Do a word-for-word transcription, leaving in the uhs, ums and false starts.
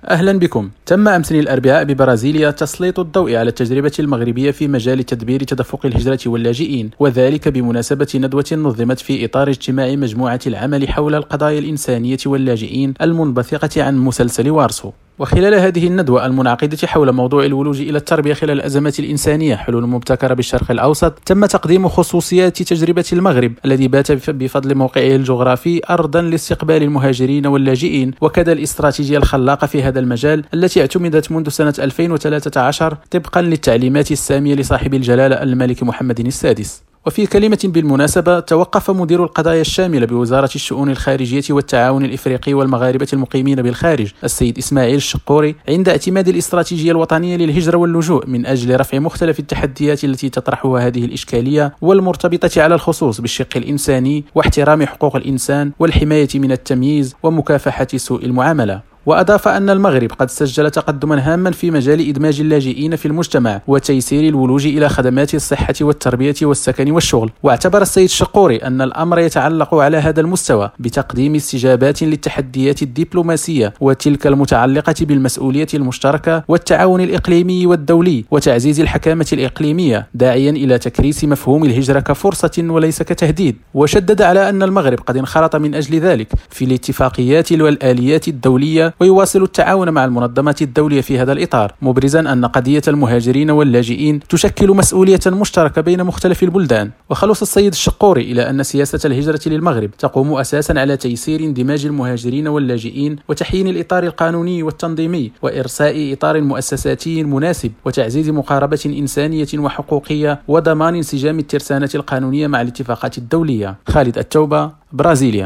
أهلا بكم. تم أمس الأربعاء ببرازيليا تسليط الضوء على التجربة المغربية في مجال تدبير تدفق الهجرة واللاجئين، وذلك بمناسبة ندوة نظمت في إطار اجتماع مجموعة العمل حول القضايا الإنسانية واللاجئين المنبثقة عن مسلسل وارسو. وخلال هذه الندوة المنعقدة حول موضوع الولوج إلى التربية خلال الأزمات الإنسانية حلول مبتكرة بالشرق الأوسط، تم تقديم خصوصيات تجربة المغرب الذي بات بفضل موقعه الجغرافي أرضا لاستقبال المهاجرين واللاجئين، وكذا الاستراتيجية الخلاقة في هذا المجال التي اعتمدت منذ سنة ألفين وثلاثة عشر طبقا للتعليمات السامية لصاحب الجلالة الملك محمد السادس. وفي كلمة بالمناسبة، توقف مدير القضايا الشاملة بوزارة الشؤون الخارجية والتعاون الإفريقي والمغاربة المقيمين بالخارج السيد إسماعيل الشقوري عند اعتماد الاستراتيجية الوطنية للهجرة واللجوء من أجل رفع مختلف التحديات التي تطرحها هذه الإشكالية، والمرتبطة على الخصوص بالشق الإنساني واحترام حقوق الإنسان والحماية من التمييز ومكافحة سوء المعاملة. وأضاف أن المغرب قد سجل تقدما هاما في مجال إدماج اللاجئين في المجتمع وتيسير الولوج إلى خدمات الصحة والتربية والسكن والشغل. واعتبر السيد الشقوري أن الأمر يتعلق على هذا المستوى بتقديم استجابات للتحديات الدبلوماسية وتلك المتعلقة بالمسؤولية المشتركة والتعاون الإقليمي والدولي وتعزيز الحكامة الإقليمية، داعيا إلى تكريس مفهوم الهجرة كفرصة وليس كتهديد. وشدد على أن المغرب قد انخرط من أجل ذلك في الاتفاقيات والآليات الدولية، ويواصل التعاون مع المنظمات الدولية في هذا الإطار، مبرزا أن قضية المهاجرين واللاجئين تشكل مسؤولية مشتركة بين مختلف البلدان. وخلص السيد الشقوري إلى أن سياسة الهجرة للمغرب تقوم أساسا على تيسير اندماج المهاجرين واللاجئين وتحيين الإطار القانوني والتنظيمي وإرساء إطار مؤسساتي مناسب وتعزيز مقاربة إنسانية وحقوقية وضمان انسجام الترسانة القانونية مع الاتفاقات الدولية. خالد التوبة، برازيليا.